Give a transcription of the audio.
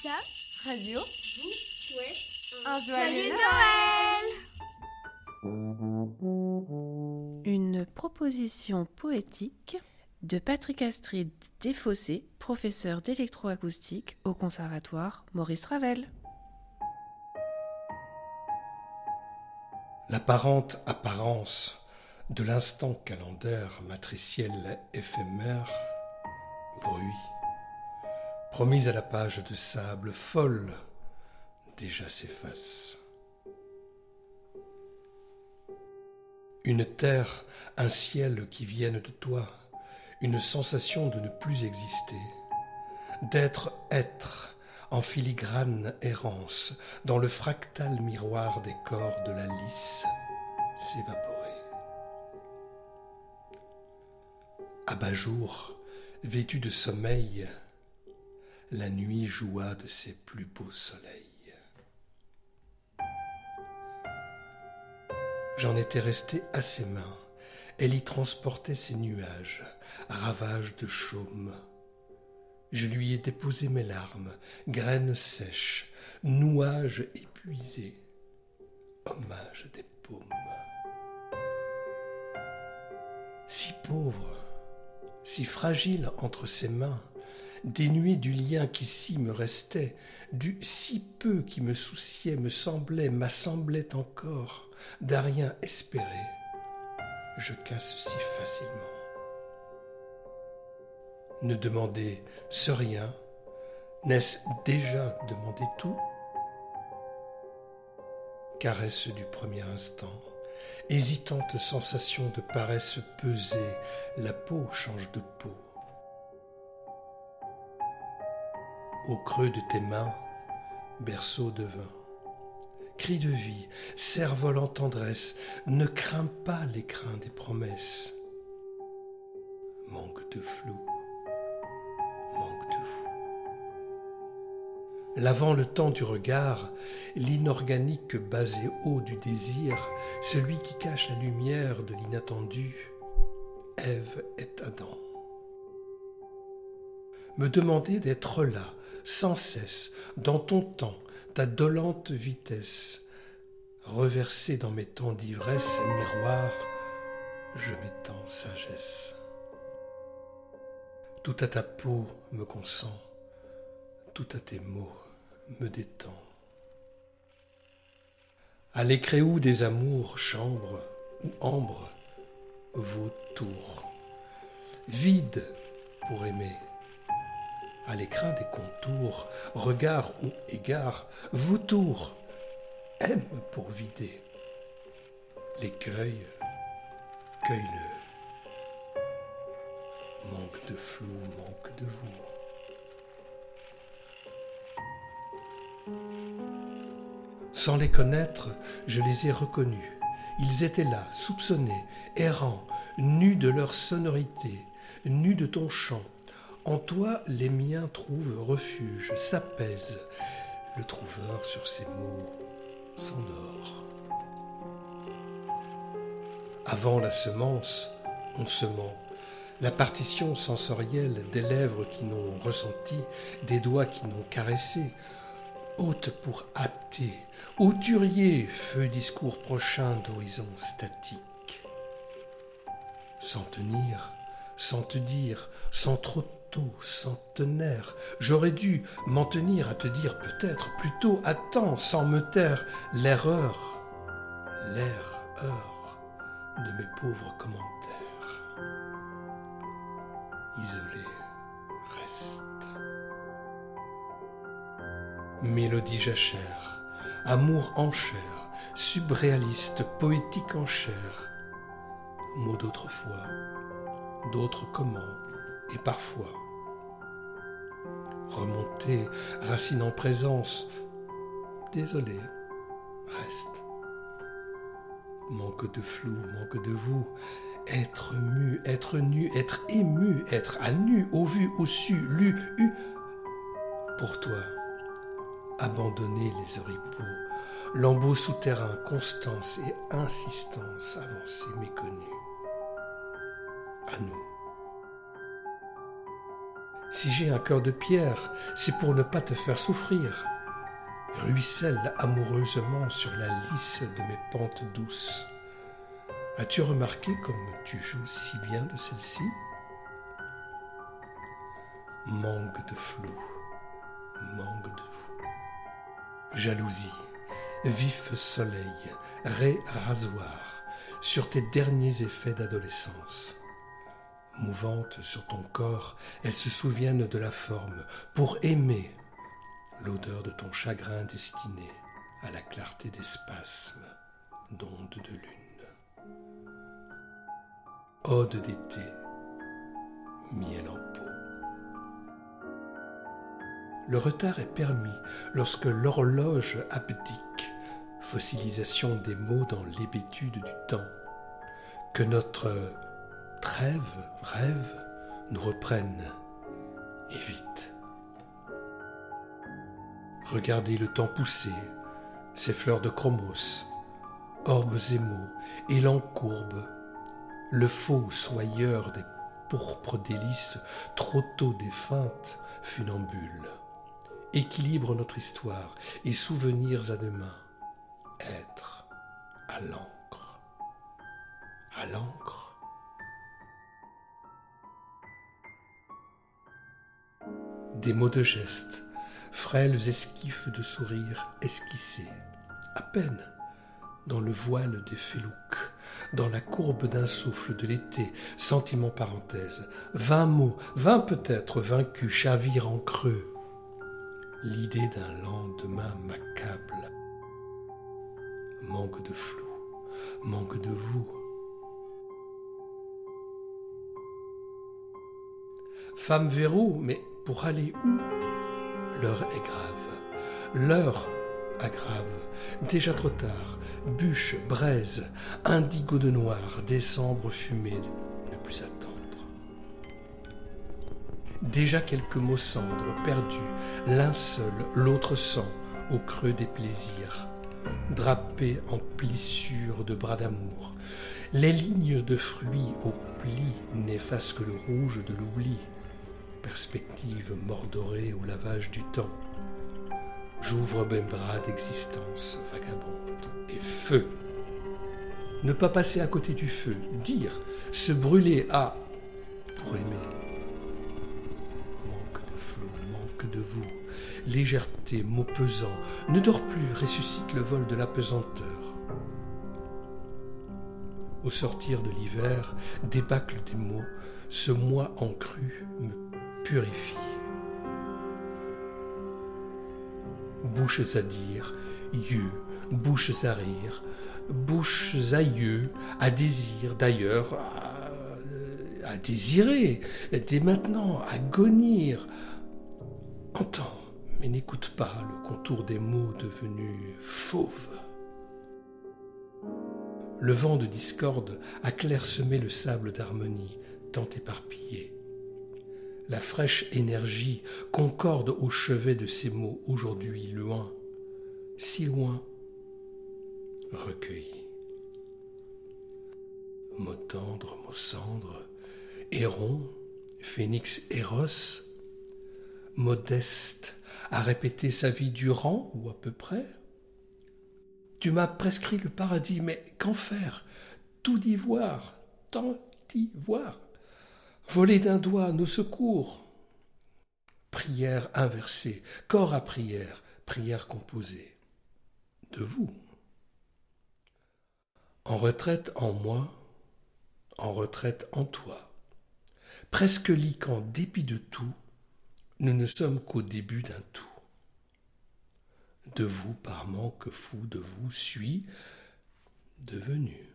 K Radio vous souhaite un joyeux Noël. Une proposition poétique de Patrick Astrid Desfossés, professeur d'électroacoustique au Conservatoire Maurice Ravel. L'apparente apparence de l'instant calendaire matriciel éphémère, bruit, promise à la page de sable folle, déjà s'efface. Une terre, un ciel qui viennent de toi, une sensation de ne plus exister, d'être être, en filigrane errance, dans le fractal miroir des corps de la lys, s'évaporer. Abat-jour, vêtu de sommeil, la nuit joua de ses plus beaux soleils. J'en étais resté à ses mains, elle y transportait ses nuages, ravages de chaume. Je lui ai déposé mes larmes, graines sèches, nouages épuisés, hommage des paumes. Si pauvre, si fragile entre ses mains, dénué du lien qu'ici me restait, du si peu qui me souciait, me semblait, m'assemblait encore, d'à rien espérer, je casse si facilement. Ne demander ce rien, n'est-ce déjà demander tout? Caresse du premier instant, hésitante sensation de paresse pesée, la peau change de peau. Au creux de tes mains, berceau de vin, cri de vie, cerf-vol en tendresse, ne crains pas l'écrin des promesses. Manque de flou, manque de vous. Lavant le temps du regard, l'inorganique basé haut du désir, celui qui cache la lumière de l'inattendu, Ève et Adam. Me demander d'être là, sans cesse, dans ton temps, ta dolente vitesse, reversée dans mes temps d'ivresse, miroir, je m'étends sagesse. Tout à ta peau me consent, tout à tes mots me détend. À l'écréou des amours, chambre ou ambre, vautour, vide pour aimer. À l'écrin des contours, regard ou égard, vautour, aime pour vider. L'écueil, cueille-le. Manque de flou, manque de vous. Sans les connaître, je les ai reconnus. Ils étaient là, soupçonnés, errants, nus de leur sonorité, nus de ton chant. En toi, les miens trouvent refuge, s'apaisent. Le trouveur sur ses mots s'endort. Avant la semence, on semant. La partition sensorielle des lèvres qui n'ont ressenti, des doigts qui n'ont caressé, hôte pour hâter, hauturier, feu discours prochain d'horizon statique. Sans tenir, sans te dire, sans trop tôt, centenaire, j'aurais dû m'en tenir à te dire peut-être, plutôt attends, sans me taire, l'erreur de mes pauvres commentaires. Isolé, reste. Mélodie jachère, amour en chair, subréaliste, poétique en chair, mots d'autrefois, d'autres comment, et parfois. Remonter, racine en présence, désolé, reste. Manque de flou, manque de vous, être mu, être nu, être ému, être à nu, au vu, au su, lu, eu. Pour toi, abandonner les oripeaux, lambeaux souterrains, constance et insistance, avancée méconnue. À nous. Si j'ai un cœur de pierre, c'est pour ne pas te faire souffrir. Ruisselle amoureusement sur la lisse de mes pentes douces. As-tu remarqué comme tu joues si bien de celle-ci? Manque de flou, manque de vous. Jalousie, vif soleil, raie rasoir sur tes derniers effets d'adolescence. Mouvantes sur ton corps, elles se souviennent de la forme pour aimer l'odeur de ton chagrin destiné à la clarté des spasmes d'ondes de lune. Ode d'été, miel en peau. Le retard est permis lorsque l'horloge abdique, fossilisation des mots dans l'hébétude du temps, que notre rêve nous reprenne, et vite. Regardez le temps pousser, ses fleurs de chromos, orbes émaux, élans courbes, le faux soyeur des pourpres délices trop tôt défuntes funambules, équilibre notre histoire et souvenirs à demain, être à l'encre, à l'encre. Des mots de geste, frêles esquifs de sourires esquissés, à peine, dans le voile des félouques, dans la courbe d'un souffle de l'été, sentiment parenthèse, 20 mots, 20 peut-être vaincus, chavirent en creux. L'idée d'un lendemain m'accable. Manque de flou, manque de vous. Femme verrou, mais pour aller où? L'heure est grave, l'heure aggrave, déjà trop tard, bûche, braise, indigo de noir, décembre fumé, ne plus attendre. Déjà quelques mots cendres perdus, l'un seul, l'autre sans, au creux des plaisirs, drapés en plissures de bras d'amour. Les lignes de fruits aux plis n'effacent que le rouge de l'oubli, perspective mordorée au lavage du temps. J'ouvre mes bras d'existence vagabonde et feu. Ne pas passer à côté du feu, dire, se brûler à pour aimer. Manque de flot, manque de vous, légèreté, mots pesants, ne dors plus, ressuscite le vol de l'apesanteur. Au sortir de l'hiver, débâcle des mots, ce moi en crue me purifie. Bouches à dire, yeux, bouches à rire, bouches à yeux, à désir, d'ailleurs, à désirer, dès maintenant, à gonir. Entends, mais n'écoute pas le contour des mots devenus fauves. Le vent de discorde a clairsemé le sable d'harmonie, tant éparpillé. La fraîche énergie concorde au chevet de ces mots aujourd'hui loin, si loin, recueillis. Mots tendres, mots cendres, héron, phénix Eros, modeste à répéter sa vie durant ou à peu près. Tu m'as prescrit le paradis, mais qu'en faire? Tout d'y voir, tant d'y voir. Voler d'un doigt nos secours. Prière inversée, corps à prière, prière composée. De vous. En retraite en moi, en retraite en toi. Presque lit qu'en dépit de tout, nous ne sommes qu'au début d'un tout. De vous par manque fou de vous suis devenu.